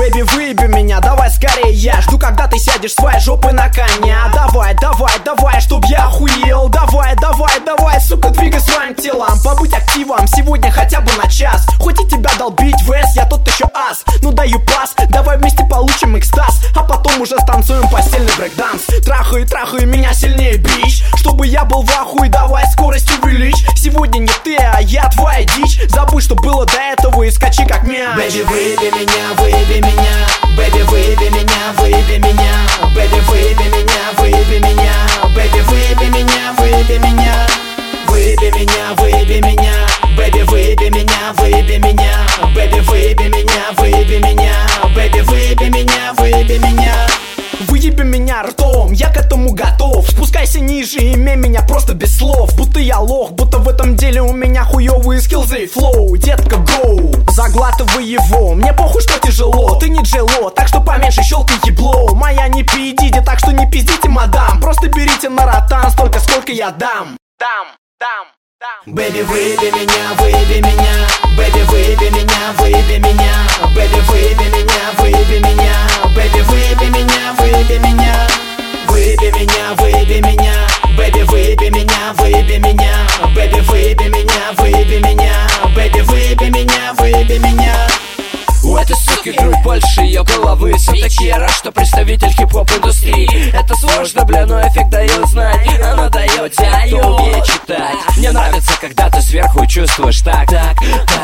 Бэби, выеби меня, давай скорее, я жду, когда ты сядешь своей жопой на коня. Давай, давай, давай, чтоб я охуел. Давай, давай, давай, сука, двигай своим телом. Побудь активом сегодня хотя бы на час. Хоть и тебя долбить в эс, я тот еще ас. Ну даю пас, давай вместе получим экстаз. А потом уже станцуем постельный брейкданс. Трахай, трахай меня сильнее, бич. Чтобы я был в ахуе, давай скорость увеличь. Сегодня не ты, а я твоя дичь. Забудь, что было до этого и скачи как мяч. Бэби, выеби меня, выеби меня. Бэби, выеби меня, выеби меня. Бэби, выеби меня, выеби меня. Бэби, выеби меня, выеби меня. Выеби меня, выеби меня. Бэби, выеби меня, выеби меня. Бэби, выеби меня, выеби меня. Бэби, выеби меня, выеби меня. Выеби меня ртом, я к этому готов. Спускайся ниже, имей меня просто без слов. Будто я лох, будто в этом деле у меня хуёвые скиллзы и флоу. Детка, гоу, заглатывай его. Мне похуй, что тяжело, ты не джело, так что поменьше щелкай ебло. Моя не пиздите, так что не пиздите, мадам. Просто берите на ротан столько, сколько я дам. Дам. Бэби, выеби меня, выеби меня. Бэби, выеби меня, выеби меня. Бэби, выеби меня, выеби меня. Бэби, выеби меня, выеби меня. Выеби меня, выеби меня. Бэби, выеби меня, выеби меня. Бэби, выеби меня, выеби меня. Бэби, выеби меня, выеби меня. У этой суки грудь больше ее головы. Все-таки я рад, что представитель хип-хоп индустрии. Это сложно, бля, но эффект дает знать. Она дает тем, кто умеет читать. Мне нравится, когда ты сверху чувствуешь так, фак.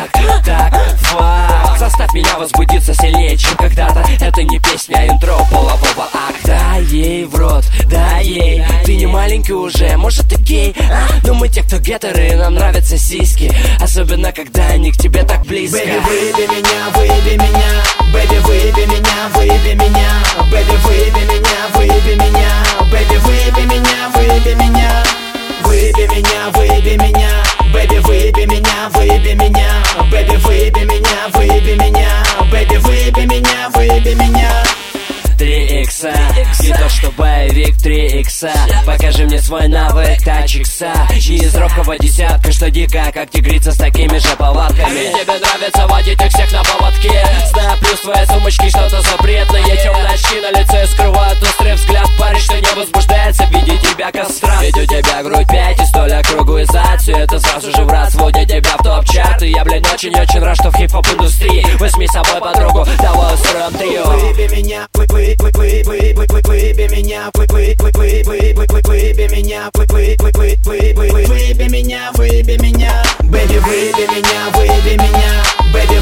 Заставь меня возбудиться сильнее, чем когда-то. Это не песня, а интро полового акта. Дай ей в рот, дай ей. Ты не маленький уже, может ты гей, а? Но мы те, кто гетеры, нам нравятся сиськи. Особенно, когда они к тебе так близко. Бэби, выеби меня, выеби меня. Бэби, выеби меня, выеби меня. Бэби, выеби меня, выеби меня. Бэби, выеби меня, выеби меня. Выеби меня, выеби меня. Бэби, выеби меня, выеби меня. Бэби, выеби меня, выеби меня. Бэби, выеби меня, выеби меня. 3 икса, не то что боевик, 3 икса. Покажи мне свой навык, тачикса. Не из робкого десятка, что дико, как тигрица с такими же повадками. Тебе нравится водить их всех на поводке. Знаю, плюс твоей сумочки что-то запретное. Темные очки на лице скрывают острый взгляд. Парень, что не возбуждается, видеть тебя кастрат. Ведь у тебя грудь 5 и столь округлый зад. Все это сразу же в раз вводит тебя в топ-чарт. И я, блин, очень-очень рад, что в хип-хоп индустрии возьми с собой подругу, давай устроим трио. Выеби меня, выеби меня, выеби меня, выеби меня, выеби меня. Бэби, выеби меня, выеби меня. Бэби,